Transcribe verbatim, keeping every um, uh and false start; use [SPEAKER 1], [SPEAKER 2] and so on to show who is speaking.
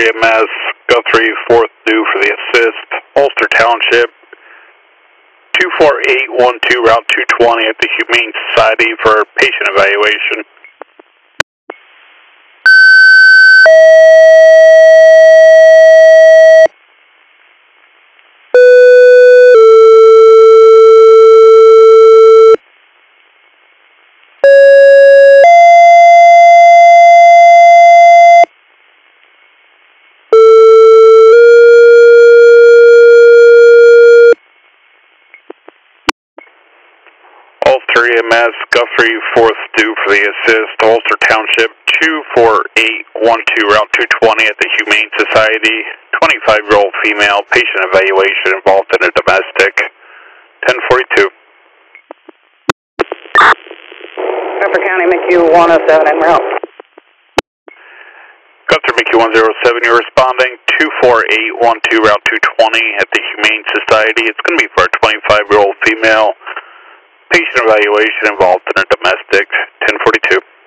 [SPEAKER 1] M S, Guthrie, fourth due for the assist, Ulster Township, two four eight one two, Route two twenty at the Humane Society for patient evaluation. Ulster E M S, Guthrie, fourth due for the assist, Ulster Township, two four eight one two, Route two twenty at the Humane Society, twenty-five-year-old female, patient evaluation involved in a domestic, ten forty-two.
[SPEAKER 2] Upper County, M C U one oh seven, and route.
[SPEAKER 1] Guthrie, M C U one oh seven, you're responding, two four eight one two, Route two twenty at the Humane Society. It's going to be for a twenty-five-year-old female, patient evaluation involved in a domestic, ten forty-two.